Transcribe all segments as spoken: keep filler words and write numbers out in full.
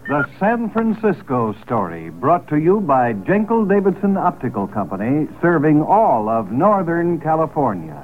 The San Francisco Story, brought to you by Jenkel Davidson Optical Company, serving all of Northern California.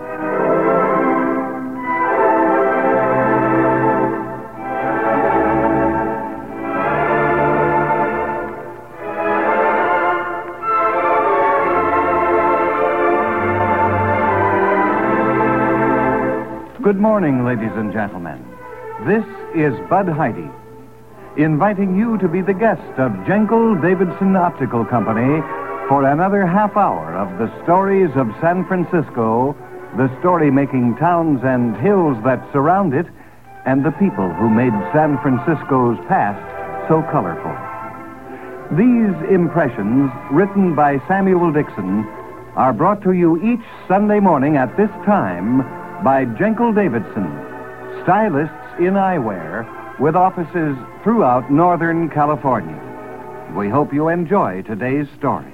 Good morning, ladies and gentlemen. This is Bud Heidi, inviting you to be the guest of Jenkel Davidson Optical Company for another half hour of the stories of San Francisco, the story-making towns and hills that surround it, and the people who made San Francisco's past so colorful. These impressions, written by Samuel Dixon, are brought to you each Sunday morning at this time by Jenkel Davidson, stylists in eyewear with offices throughout Northern California. We hope you enjoy today's story.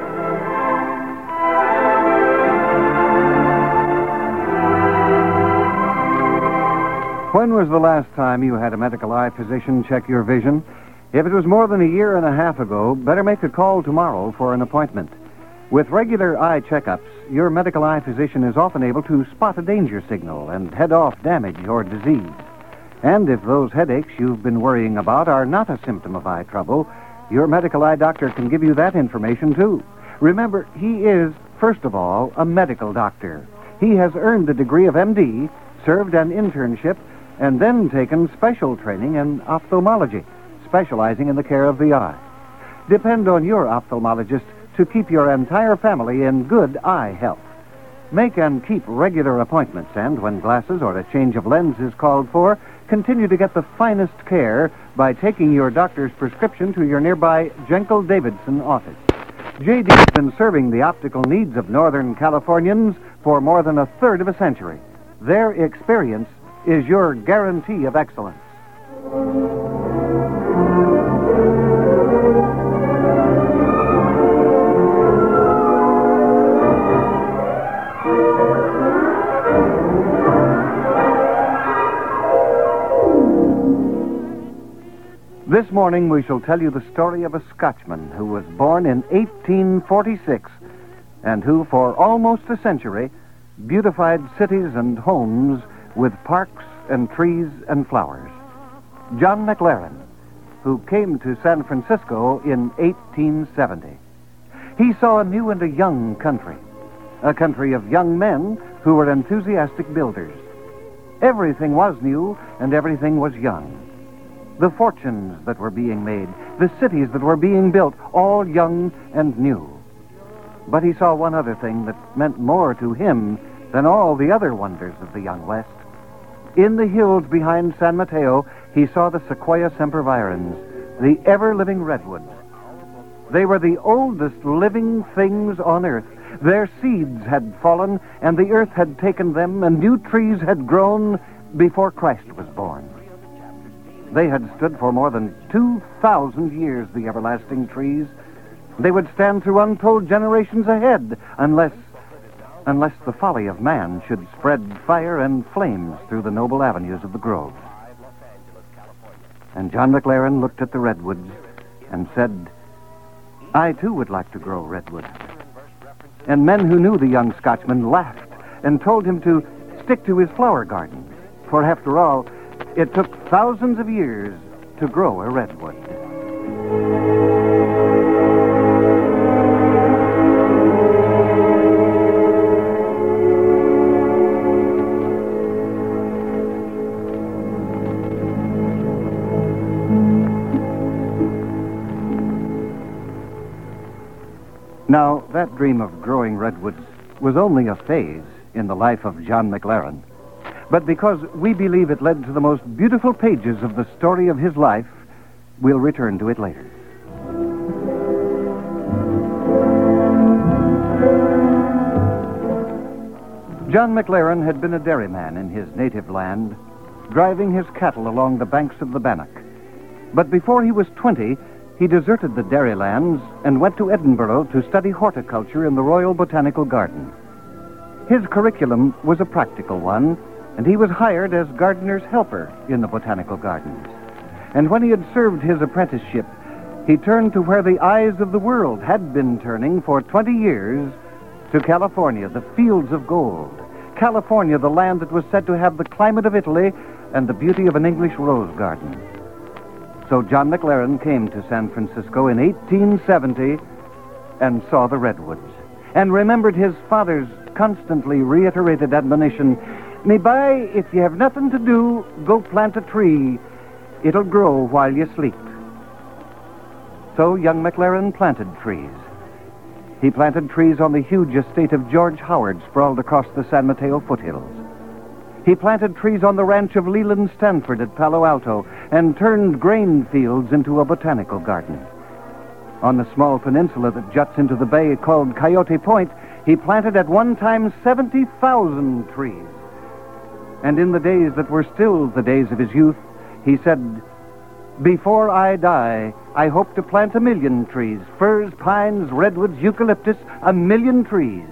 When was the last time you had a medical eye physician check your vision? If it was more than a year and a half ago, better make a call tomorrow for an appointment. With regular eye checkups, your medical eye physician is often able to spot a danger signal and head off damage or disease. And if those headaches you've been worrying about are not a symptom of eye trouble, your medical eye doctor can give you that information too. Remember, he is, first of all, a medical doctor. He has earned the degree of M D, served an internship, and then taken special training in ophthalmology, specializing in the care of the eye. Depend on your ophthalmologist to keep your entire family in good eye health. Make and keep regular appointments, and when glasses or a change of lens is called for, continue to get the finest care by taking your doctor's prescription to your nearby Jenkel Davidson office. J D's been serving the optical needs of Northern Californians for more than a third of a century. Their experience is your guarantee of excellence. This morning we shall tell you the story of a Scotchman who was born in eighteen forty-six and who, for almost a century, beautified cities and homes with parks and trees and flowers. John McLaren, who came to San Francisco in eighteen seventy. He saw a new and a young country, a country of young men who were enthusiastic builders. Everything was new and everything was young. The fortunes that were being made, the cities that were being built, all young and new. But he saw one other thing that meant more to him than all the other wonders of the young West. In the hills behind San Mateo, he saw the Sequoia sempervirens, the ever-living redwoods. They were the oldest living things on earth. Their seeds had fallen, and the earth had taken them, and new trees had grown before Christ was born. They had stood for more than two thousand years, the everlasting trees. They would stand through untold generations ahead, unless, unless the folly of man should spread fire and flames through the noble avenues of the groves. And John McLaren looked at the redwoods and said, I too would like to grow redwood. And men who knew the young Scotchman laughed and told him to stick to his flower garden, for after all, it took thousands of years to grow a redwood. Now, that dream of growing redwoods was only a phase in the life of John McLaren. But because we believe it led to the most beautiful pages of the story of his life, we'll return to it later. John McLaren had been a dairyman in his native land, driving his cattle along the banks of the Bannock. But before he was twenty, he deserted the dairy lands and went to Edinburgh to study horticulture in the Royal Botanical Garden. His curriculum was a practical one, and he was hired as gardener's helper in the botanical gardens. And when he had served his apprenticeship, he turned to where the eyes of the world had been turning for twenty years, to California, the fields of gold. California, the land that was said to have the climate of Italy and the beauty of an English rose garden. So John McLaren came to San Francisco in eighteen seventy and saw the redwoods, and remembered his father's constantly reiterated admonition, "Me boy, if you have nothing to do, go plant a tree. It'll grow while you sleep." So young McLaren planted trees. He planted trees on the huge estate of George Howard sprawled across the San Mateo foothills. He planted trees on the ranch of Leland Stanford at Palo Alto and turned grain fields into a botanical garden. On the small peninsula that juts into the bay called Coyote Point, he planted at one time seventy thousand trees. And in the days that were still the days of his youth, he said, "Before I die, I hope to plant a million trees, firs, pines, redwoods, eucalyptus, a million trees."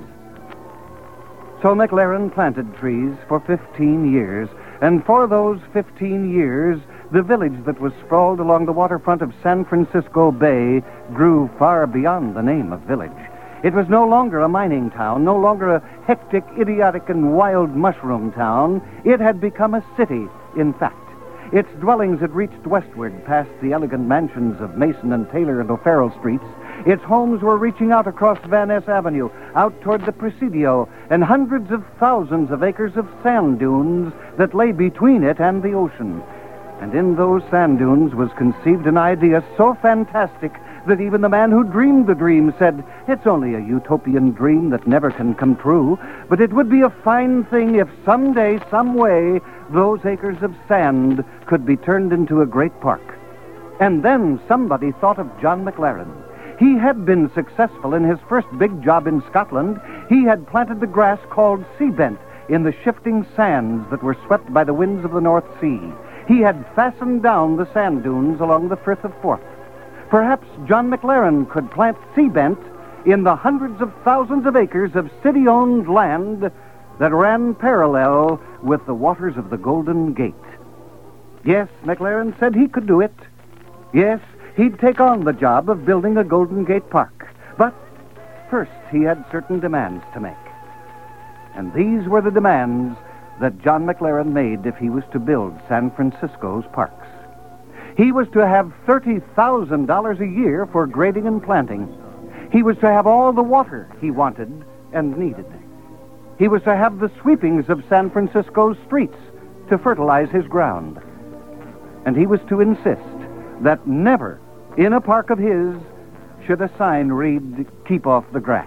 So McLaren planted trees for fifteen years, and for those fifteen years, the village that was sprawled along the waterfront of San Francisco Bay grew far beyond the name of village. It was no longer a mining town, no longer a hectic, idiotic, and wild mushroom town. It had become a city, in fact. Its dwellings had reached westward past the elegant mansions of Mason and Taylor and O'Farrell streets. Its homes were reaching out across Van Ness Avenue, out toward the Presidio, and hundreds of thousands of acres of sand dunes that lay between it and the ocean. And in those sand dunes was conceived an idea so fantastic that even the man who dreamed the dream said, "It's only a utopian dream that never can come true, but it would be a fine thing if someday, some way, those acres of sand could be turned into a great park." And then somebody thought of John McLaren. He had been successful in his first big job in Scotland. He had planted the grass called sea bent in the shifting sands that were swept by the winds of the North Sea. He had fastened down the sand dunes along the Firth of Forth. Perhaps John McLaren could plant sea bent in the hundreds of thousands of acres of city-owned land that ran parallel with the waters of the Golden Gate. Yes, McLaren said he could do it. Yes, he'd take on the job of building a Golden Gate Park. But first, he had certain demands to make. And these were the demands that John McLaren made if he was to build San Francisco's parks. He was to have thirty thousand dollars a year for grading and planting. He was to have all the water he wanted and needed. He was to have the sweepings of San Francisco's streets to fertilize his ground. And he was to insist that never in a park of his should a sign read, "Keep off the grass."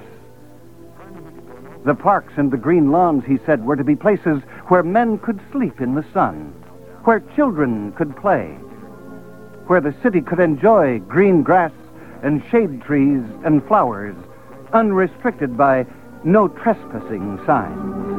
The parks and the green lawns, he said, were to be places where men could sleep in the sun, where children could play, where the city could enjoy green grass and shade trees and flowers, unrestricted by no trespassing signs.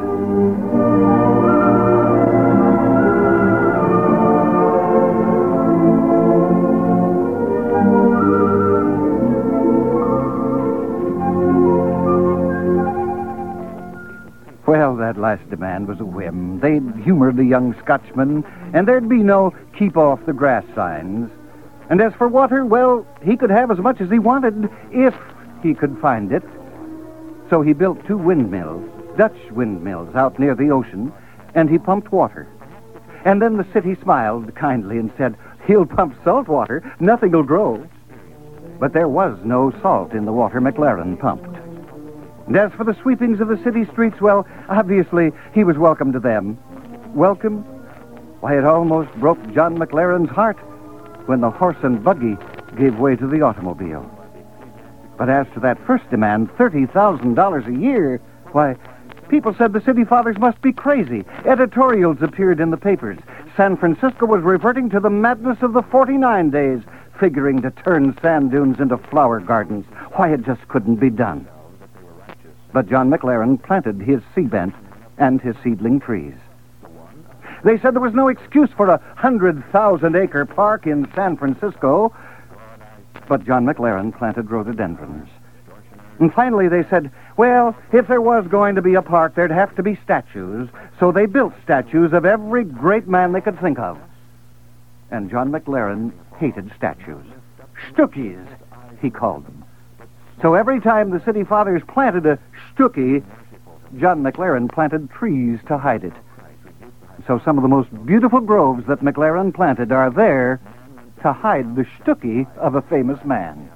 Well, that last demand was a whim. They'd humor the young Scotchman, and there'd be no keep off the grass signs. And as for water, well, he could have as much as he wanted if he could find it. So he built two windmills, Dutch windmills, out near the ocean, and he pumped water. And then the city smiled kindly and said, "He'll pump salt water, nothing'll grow." But there was no salt in the water McLaren pumped. And as for the sweepings of the city streets, well, obviously, he was welcome to them. Welcome? Why, it almost broke John McLaren's heart when the horse and buggy gave way to the automobile. But as to that first demand, thirty thousand dollars a year, why, people said the city fathers must be crazy. Editorials appeared in the papers. San Francisco was reverting to the madness of the forty-nine days, figuring to turn sand dunes into flower gardens. Why, it just couldn't be done. But John McLaren planted his sea bent and his seedling trees. They said there was no excuse for a hundred thousand acre park in San Francisco. But John McLaren planted rhododendrons. And finally they said, well, if there was going to be a park, there'd have to be statues. So they built statues of every great man they could think of. And John McLaren hated statues. Stookies, he called them. So every time the city fathers planted a stookie, John McLaren planted trees to hide it. So some of the most beautiful groves that McLaren planted are there to hide the stookie of a famous man.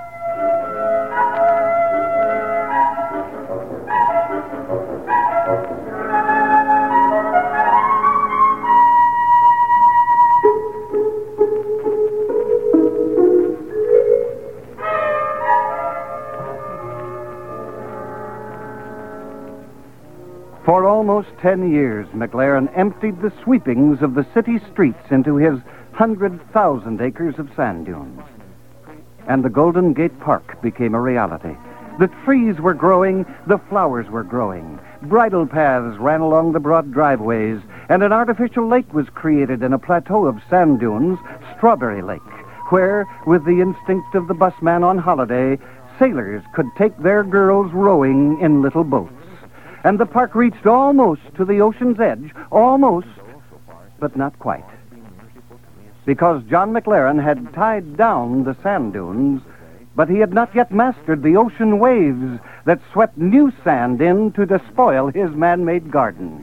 For almost ten years, McLaren emptied the sweepings of the city streets into his hundred thousand acres of sand dunes. And the Golden Gate Park became a reality. The trees were growing, the flowers were growing. Bridle paths ran along the broad driveways, and an artificial lake was created in a plateau of sand dunes, Strawberry Lake, where, with the instinct of the busman on holiday, sailors could take their girls rowing in little boats. And the park reached almost to the ocean's edge, almost, but not quite. Because John McLaren had tied down the sand dunes, but he had not yet mastered the ocean waves that swept new sand in to despoil his man-made garden.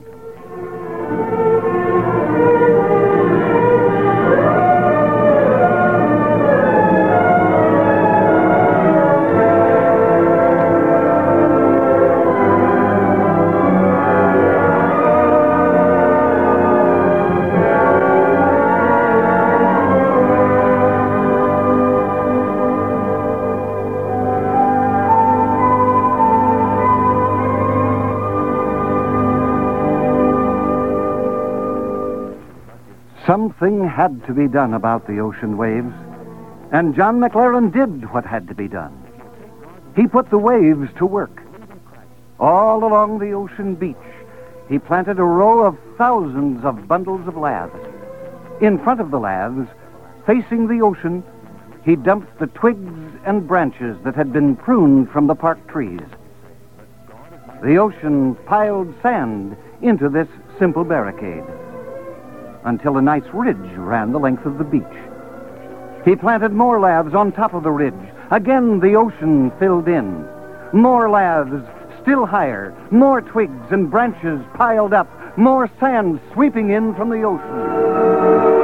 Something had to be done about the ocean waves, and John McLaren did what had to be done. He put the waves to work. All along the ocean beach, he planted a row of thousands of bundles of laths. In front of the laths, facing the ocean, he dumped the twigs and branches that had been pruned from the park trees. The ocean piled sand into this simple barricade, until a nice ridge ran the length of the beach. He planted more laths on top of the ridge. Again, the ocean filled in. More laths, still higher. More twigs and branches piled up. More sand sweeping in from the ocean.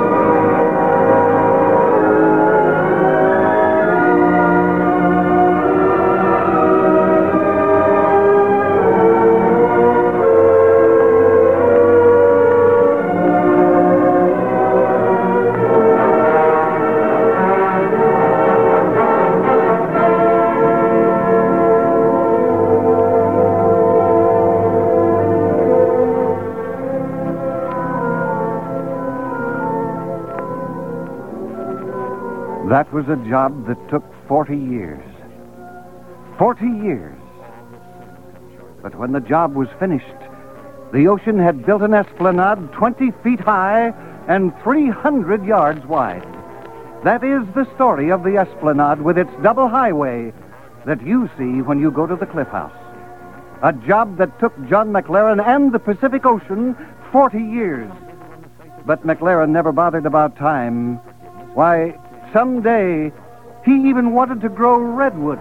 That was a job that took forty years. Forty years. But when the job was finished, the ocean had built an esplanade twenty feet high and three hundred yards wide. That is the story of the esplanade with its double highway that you see when you go to the Cliff House. A job that took John McLaren and the Pacific Ocean forty years. But McLaren never bothered about time. Why, someday, he even wanted to grow redwoods.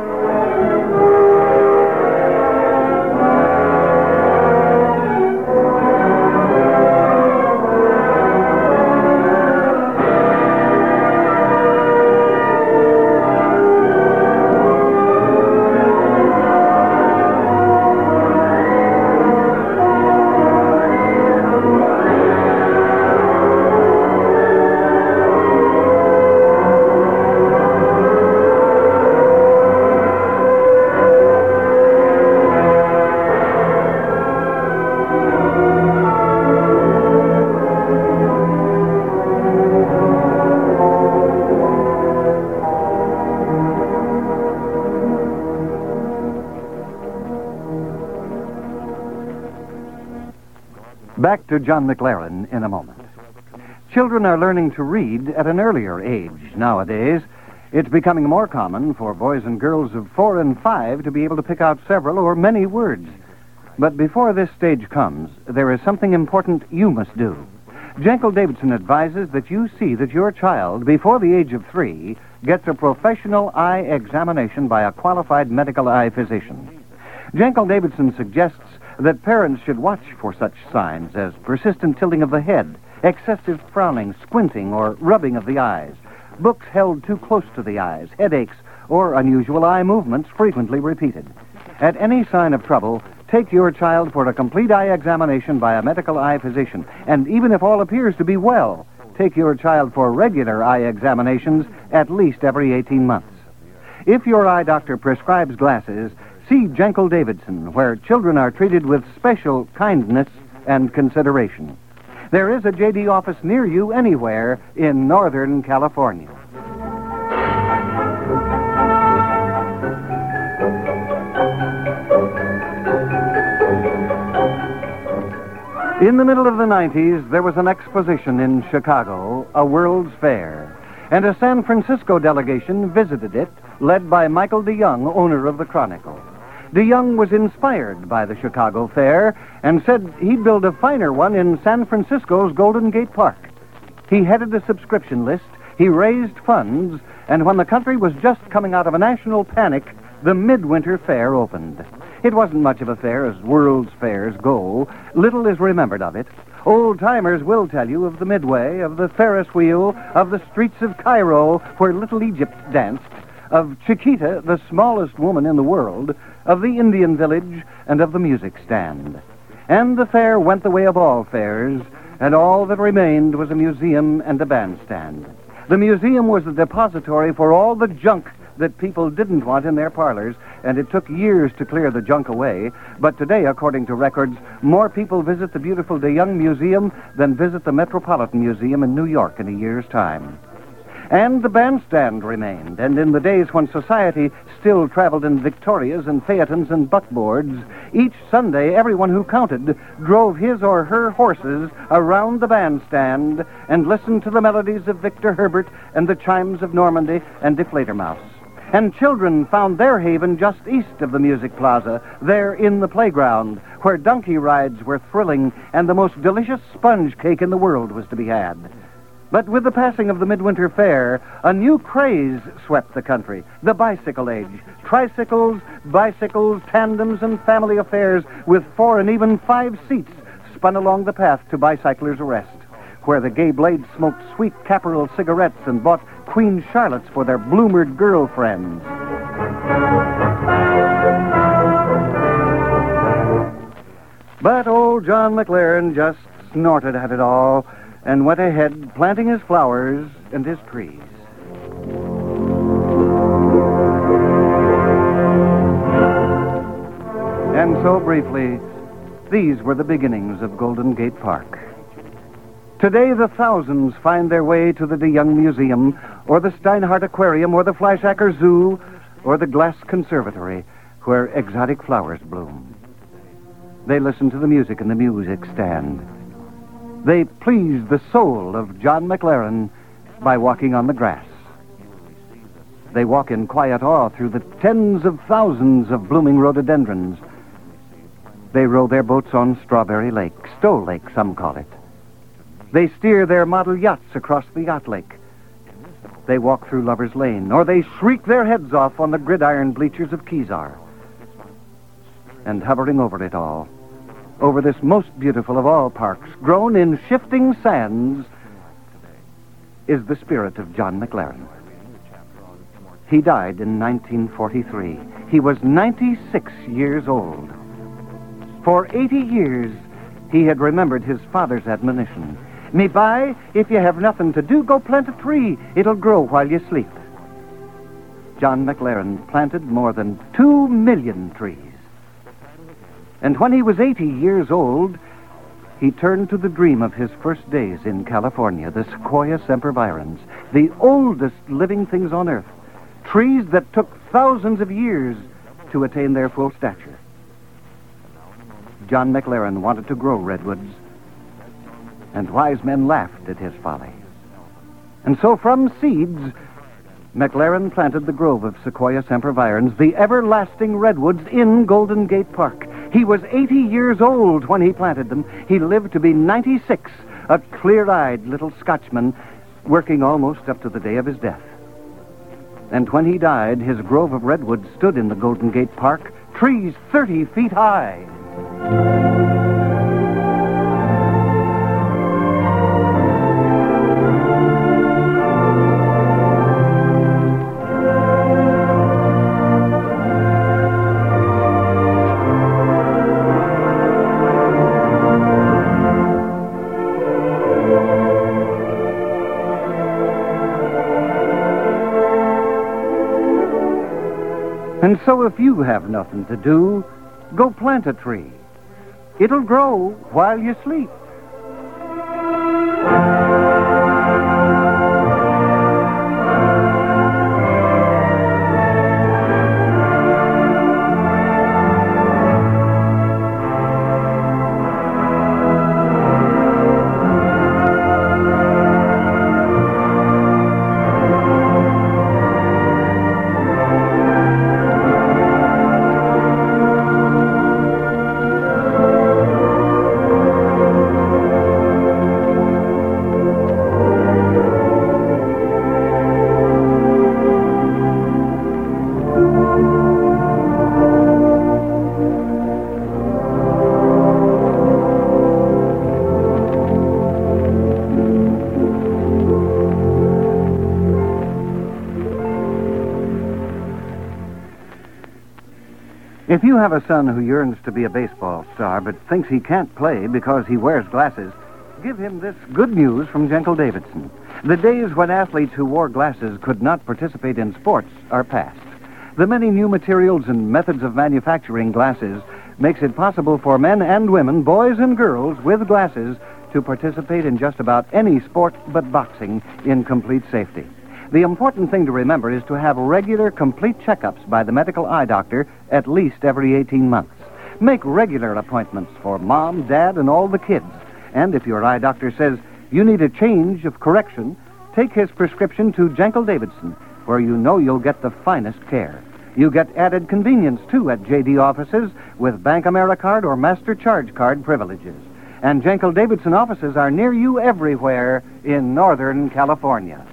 Back to John McLaren in a moment. Children are learning to read at an earlier age nowadays. It's becoming more common for boys and girls of four and five to be able to pick out several or many words. But before this stage comes, there is something important you must do. Jenkel Davidson advises that you see that your child, before the age of three, gets a professional eye examination by a qualified medical eye physician. Jenkel Davidson suggests that parents should watch for such signs as persistent tilting of the head, excessive frowning, squinting, or rubbing of the eyes, books held too close to the eyes, headaches, or unusual eye movements frequently repeated. At any sign of trouble, take your child for a complete eye examination by a medical eye physician. And even if all appears to be well, take your child for regular eye examinations at least every eighteen months. If your eye doctor prescribes glasses, see Jenkel Davidson, where children are treated with special kindness and consideration. There is a J D office near you anywhere in Northern California. In the middle of the nineties, there was an exposition in Chicago, a World's Fair, and a San Francisco delegation visited it, led by Michael DeYoung, owner of the Chronicle. DeYoung was inspired by the Chicago Fair and said he'd build a finer one in San Francisco's Golden Gate Park. He headed a subscription list, he raised funds, and when the country was just coming out of a national panic, the Midwinter Fair opened. It wasn't much of a fair as World's Fairs go. Little is remembered of it. Old-timers will tell you of the Midway, of the Ferris wheel, of the streets of Cairo where Little Egypt danced, of Chiquita, the smallest woman in the world, of the Indian village, and of the music stand. And the fair went the way of all fairs, and all that remained was a museum and a bandstand. The museum was the depository for all the junk that people didn't want in their parlors, and it took years to clear the junk away. But today, according to records, more people visit the beautiful DeYoung Museum than visit the Metropolitan Museum in New York in a year's time. And the bandstand remained, and in the days when society still traveled in Victorias and Phaetons and buckboards, each Sunday everyone who counted drove his or her horses around the bandstand and listened to the melodies of Victor Herbert and the chimes of Normandy and De Fledermaus. And children found their haven just east of the Music Plaza, there in the playground, where donkey rides were thrilling and the most delicious sponge cake in the world was to be had. But with the passing of the Midwinter Fair, a new craze swept the country, the bicycle age. Tricycles, bicycles, tandems, and family affairs with four and even five seats spun along the path to bicyclers' rest, where the gay blades smoked sweet Caporal cigarettes and bought Queen Charlottes for their bloomered girlfriends. But old John McLaren just snorted at it all and went ahead planting his flowers and his trees. And so briefly, these were the beginnings of Golden Gate Park. Today, the thousands find their way to the DeYoung Museum, or the Steinhardt Aquarium, or the Fleischacker Zoo, or the Glass Conservatory, where exotic flowers bloom. They listen to the music in the music stand. They please the soul of John McLaren by walking on the grass. They walk in quiet awe through the tens of thousands of blooming rhododendrons. They row their boats on Strawberry Lake, Stowe Lake, some call it. They steer their model yachts across the yacht lake. They walk through Lover's Lane, or they shriek their heads off on the gridiron bleachers of Kezar. And hovering over it all, over this most beautiful of all parks, grown in shifting sands, is the spirit of John McLaren. He died in nineteen forty-three. He was ninety-six years old. For eighty years, he had remembered his father's admonition. Me by, if you have nothing to do, go plant a tree. It'll grow while you sleep. John McLaren planted more than two million trees. And when he was eighty years old, he turned to the dream of his first days in California, the Sequoia sempervirens, the oldest living things on Earth, trees that took thousands of years to attain their full stature. John McLaren wanted to grow redwoods, and wise men laughed at his folly. And so from seeds, McLaren planted the grove of Sequoia sempervirens, the everlasting redwoods, in Golden Gate Park. He was eighty years old when he planted them. He lived to be ninety-six a clear-eyed little Scotchman working almost up to the day of his death. And when he died, his grove of redwoods stood in the Golden Gate Park, trees thirty feet high. And so if you have nothing to do, go plant a tree. It'll grow while you sleep. If you have a son who yearns to be a baseball star but thinks he can't play because he wears glasses, give him this good news from Jenkel Davidson. The days when athletes who wore glasses could not participate in sports are past. The many new materials and methods of manufacturing glasses makes it possible for men and women, boys and girls with glasses, to participate in just about any sport but boxing in complete safety. The important thing to remember is to have regular, complete checkups by the medical eye doctor at least every eighteen months. Make regular appointments for mom, dad, and all the kids. And if your eye doctor says you need a change of correction, take his prescription to Jenkel Davidson, where you know you'll get the finest care. You get added convenience, too, at J D offices with Bank AmeriCard or Master Charge Card privileges. And Jenkel Davidson offices are near you everywhere in Northern California.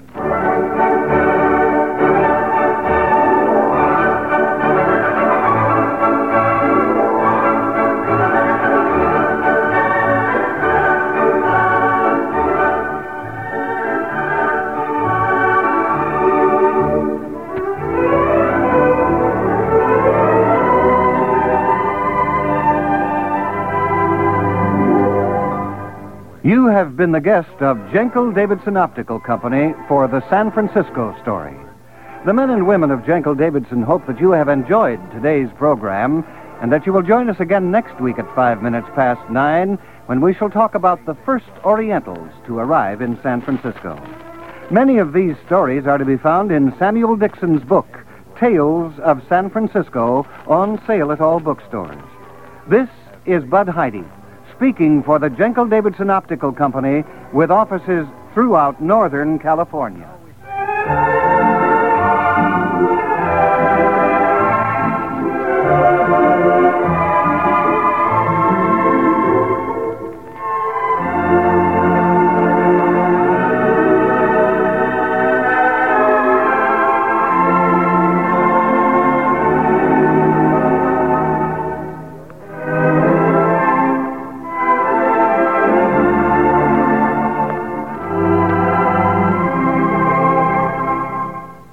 You have been the guest of Jenkel Davidson Optical Company for the San Francisco story. The men and women of Jenkel Davidson hope that you have enjoyed today's program and that you will join us again next week at five minutes past nine when we shall talk about the first Orientals to arrive in San Francisco. Many of these stories are to be found in Samuel Dixon's book, Tales of San Francisco, on sale at all bookstores. This is Bud Heide, speaking for the Jenkel Davidson Optical Company with offices throughout Northern California.